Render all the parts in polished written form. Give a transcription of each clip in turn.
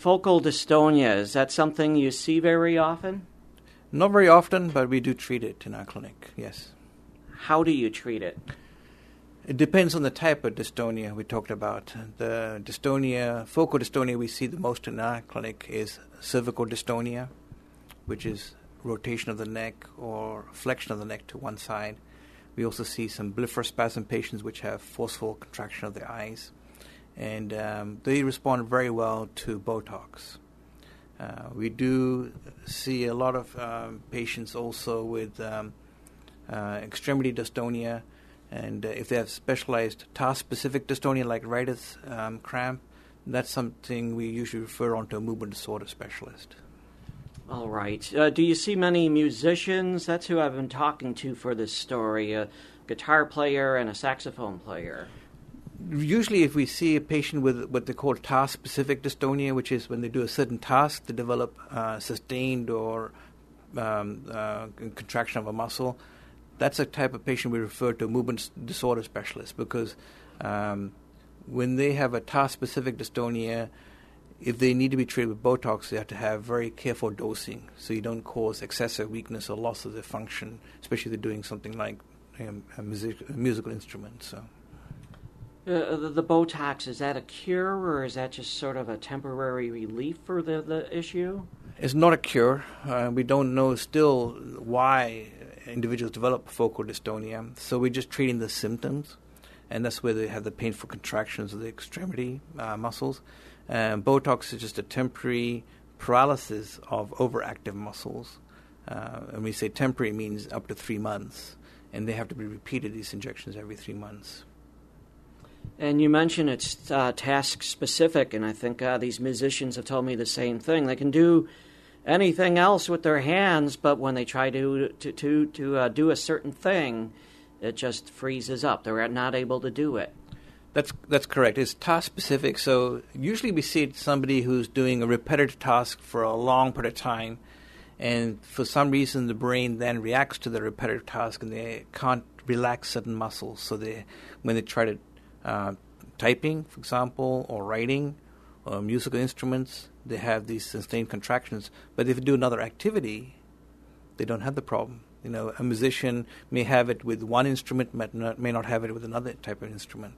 Focal dystonia, is that something you see very often? Not very often, but we do treat it in our clinic, yes. How do you treat it? It depends on the type of dystonia we talked about. The dystonia, focal dystonia we see the most in our clinic is cervical dystonia, which is rotation of the neck or flexion of the neck to one side. We also see some blepharospasm patients which have forceful contraction of the eyes. And they respond very well to Botox. We do see a lot of patients also with extremity dystonia, and if they have specialized task-specific dystonia like writer's cramp, that's something we usually refer on to a movement disorder specialist. All right. Do you see many musicians? That's who I've been talking to for this story, a guitar player and a saxophone player. Usually if we see a patient with what they call task-specific dystonia, which is when they do a certain task, they develop sustained or contraction of a muscle, that's a type of patient we refer to a movement disorder specialist, because when they have a task-specific dystonia, if they need to be treated with Botox, they have to have very careful dosing so you don't cause excessive weakness or loss of their function, especially if they're doing something like a musical instrument. So. The Botox, is that a cure, or is that just sort of a temporary relief for the issue? It's not a cure. We don't know still why individuals develop focal dystonia, so we're just treating the symptoms, and that's where they have the painful contractions of the extremity muscles. Botox is just a temporary paralysis of overactive muscles. And we say temporary means up to 3 months, and they have to be repeated, these injections, every 3 months. And you mentioned it's task-specific, and I think these musicians have told me the same thing. They can do anything else with their hands, but when they try to do a certain thing, it just freezes up. They're not able to do it. That's correct. It's task-specific, so usually we see somebody who's doing a repetitive task for a long period of time, and for some reason the brain then reacts to the repetitive task, and they can't relax certain muscles. So when they try to typing, for example, or writing, or musical instruments, they have these sustained contractions. But if they do another activity, they don't have the problem. You know, a musician may have it with one instrument, may not have it with another type of instrument.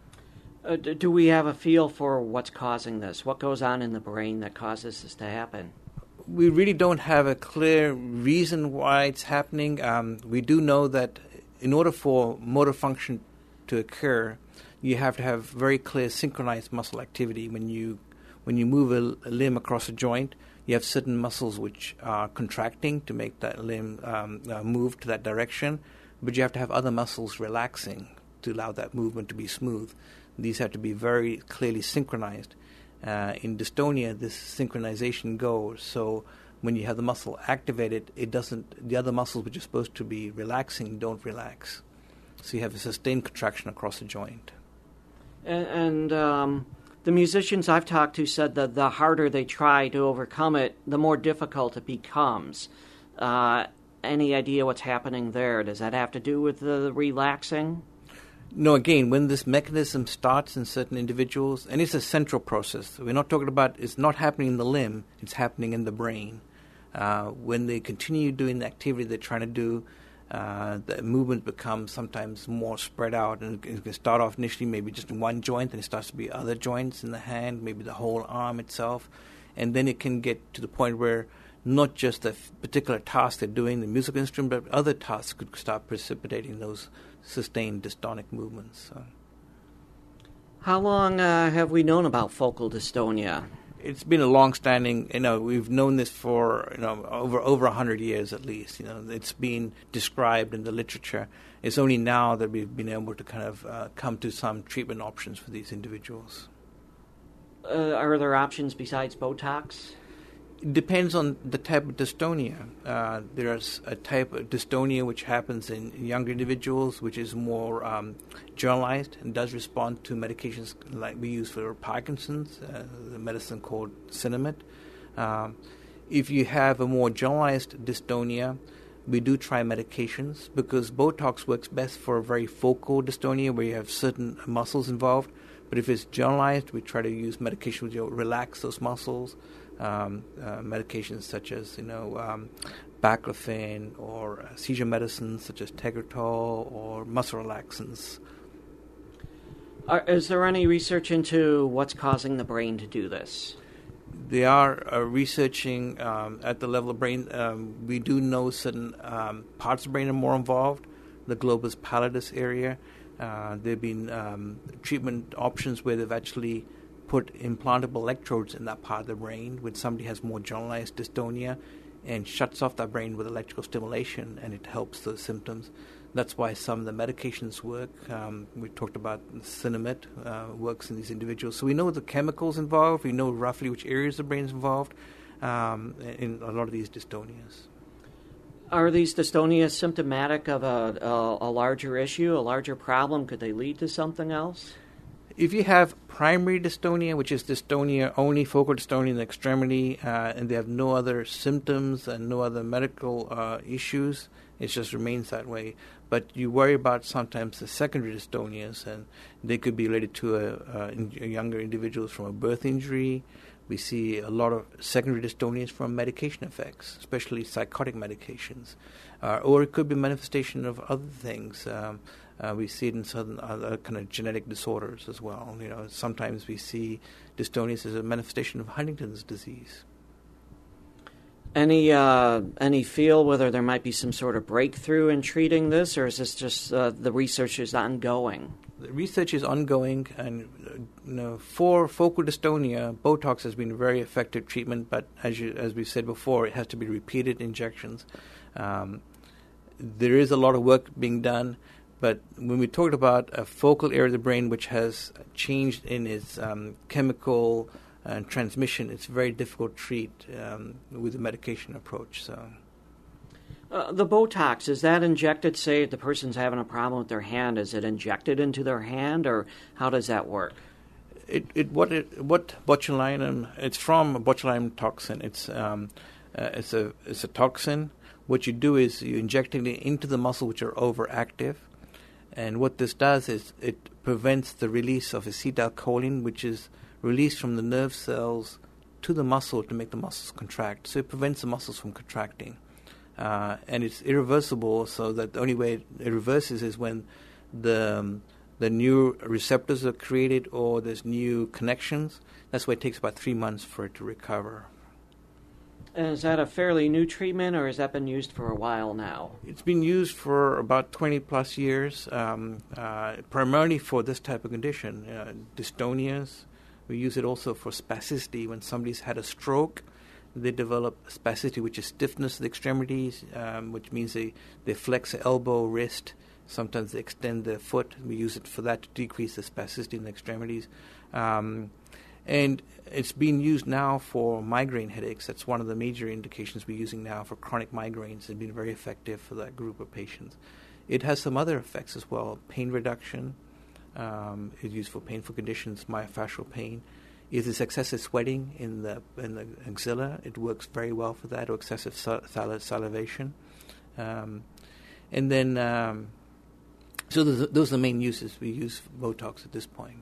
Do we have a feel for what's causing this? What goes on in the brain that causes this to happen? We really don't have a clear reason why it's happening. We do know that in order for motor function to occur, you have to have very clear synchronized muscle activity. When you move a limb across a joint, you have certain muscles which are contracting to make that limb move to that direction, but you have to have other muscles relaxing to allow that movement to be smooth. These have to be very clearly synchronized. In dystonia, this synchronization goes, so when you have the muscle activated, the other muscles which are supposed to be relaxing don't relax. So you have a sustained contraction across the joint. And the musicians I've talked to said that the harder they try to overcome it, the more difficult it becomes. Any idea what's happening there? Does that have to do with the relaxing? No, again, when this mechanism starts in certain individuals, and it's a central process. We're not talking about it's not happening in the limb, it's happening in the brain. When they continue doing the activity they're trying to do, the movement becomes sometimes more spread out, and it can start off initially maybe just in one joint, and it starts to be other joints in the hand, maybe the whole arm itself, and then it can get to the point where not just the particular task they're doing, the musical instrument, but other tasks could start precipitating those sustained dystonic movements. How long have we known about focal dystonia? It's been a long-standing, we've known this for, over 100 years at least. It's been described in the literature. It's only now that we've been able to kind of come to some treatment options for these individuals. Are there options besides Botox? It depends on the type of dystonia. There's a type of dystonia which happens in younger individuals, which is more generalized and does respond to medications like we use for Parkinson's, the medicine called Sinemet. If you have a more generalized dystonia, we do try medications because Botox works best for a very focal dystonia where you have certain muscles involved. But if it's generalized, we try to use medication which will relax those muscles. Medications such as baclofen, or seizure medicines such as Tegretol, or muscle relaxants. Is there any research into what's causing the brain to do this? They are researching at the level of brain. We do know certain parts of the brain are more involved. The globus pallidus area. There have been treatment options where they've actually put implantable electrodes in that part of the brain when somebody has more generalized dystonia, and shuts off that brain with electrical stimulation, and it helps those symptoms. That's why some of the medications work. We talked about Sinemet works in these individuals. So we know the chemicals involved. We know roughly which areas of the brain is involved in a lot of these dystonias. Are these dystonias symptomatic of a larger issue, a larger problem? Could they lead to something else? If you have primary dystonia, which is dystonia only, focal dystonia in the extremity, and they have no other symptoms and no other medical issues, it just remains that way. But you worry about sometimes the secondary dystonias, and they could be related to younger individuals from a birth injury. We see a lot of secondary dystonias from medication effects, especially psychotic medications. Or it could be manifestation of other things. We see it in certain other kind of genetic disorders as well. Sometimes we see dystonias as a manifestation of Huntington's disease. Any feel whether there might be some sort of breakthrough in treating this, or is this just the research is ongoing? The research is ongoing, and for focal dystonia, Botox has been a very effective treatment. But as we said before, it has to be repeated injections. There is a lot of work being done, but when we talked about a focal area of the brain which has changed in its chemical and transmission, it's very difficult to treat with the medication approach. So, the Botox, is that injected, say, if the person's having a problem with their hand, is it injected into their hand, or how does that work? What botulinum? It's from botulinum toxin. It's a toxin. What you do is you inject it into the muscle which are overactive, and what this does is it prevents the release of acetylcholine, which is released from the nerve cells to the muscle to make the muscles contract. So it prevents the muscles from contracting. And it's irreversible, so that the only way it reverses is when the new receptors are created or there's new connections. That's why it takes about 3 months for it to recover. And is that a fairly new treatment, or has that been used for a while now? It's been used for about 20 plus years, primarily for this type of condition, dystonias. We use it also for spasticity. When somebody's had a stroke, they develop spasticity, which is stiffness of the extremities, which means they flex the elbow, wrist. Sometimes they extend their foot. We use it for that to decrease the spasticity in the extremities. And it's being used now for migraine headaches. That's one of the major indications we're using now for chronic migraines. It's been very effective for that group of patients. It has some other effects as well. Pain reduction. It's used for painful conditions, myofascial pain. If there's excessive sweating in the axilla, it works very well for that, or excessive salivation. And then, so those are the main uses. We use Botox at this point.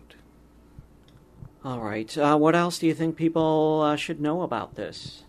All right. What else do you think people should know about this?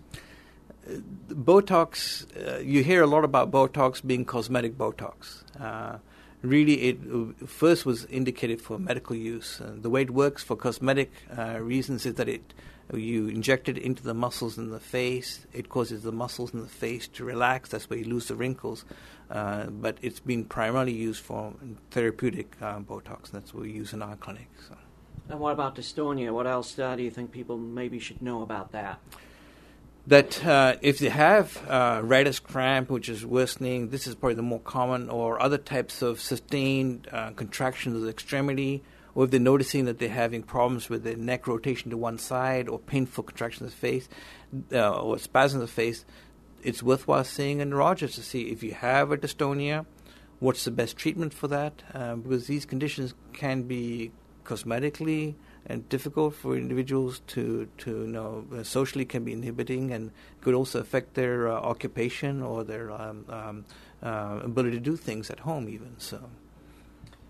Botox, you hear a lot about Botox being cosmetic Botox. Really, it first was indicated for medical use. The way it works for cosmetic reasons is that you inject it into the muscles in the face. It causes the muscles in the face to relax. That's where you lose the wrinkles. But it's been primarily used for therapeutic Botox. That's what we use in our clinic. So. And what about dystonia? What else do you think people maybe should know about that? That if they have Reiter's cramp, which is worsening, this is probably the more common, or other types of sustained contractions of the extremity, or if they're noticing that they're having problems with their neck rotation to one side, or painful contractions of the face, or spasms of the face, it's worthwhile seeing a neurologist to see if you have a dystonia, what's the best treatment for that, because these conditions can be cosmetically and difficult for individuals to know. Socially can be inhibiting and could also affect their occupation or their ability to do things at home even. So,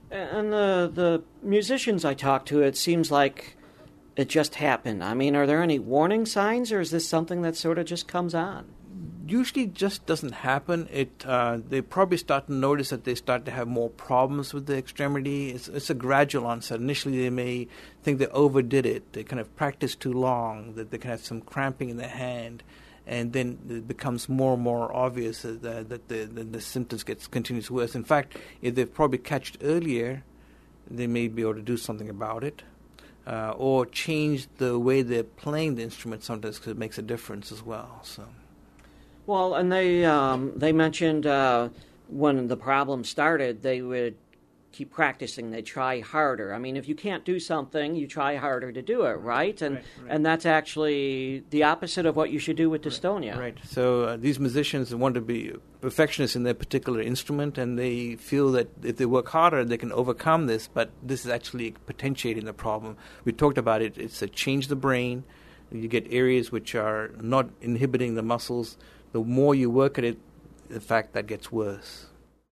And the musicians I talk to, it seems like it just happened. I mean, are there any warning signs, or is this something that sort of just comes on? Usually just doesn't happen. They probably start to notice that they start to have more problems with the extremity. It's a gradual onset. Initially they may think they overdid it. They kind of practice too long, that they can have some cramping in the hand, and then it becomes more and more obvious that the symptoms continues worse. In fact, if they've probably catched earlier, they may be able to do something about it. Or change the way they're playing the instrument sometimes, because it makes a difference as well. So. Well, and they mentioned when the problem started, they would keep practicing. They try harder. I mean, if you can't do something, you try harder to do it, right? And right. And that's actually the opposite of what you should do with dystonia. Right. So these musicians want to be perfectionists in their particular instrument, and they feel that if they work harder, they can overcome this. But this is actually potentiating the problem. We talked about it. It's a change the brain. You get areas which are not inhibiting the muscles. The more you work at it, in fact, that gets worse.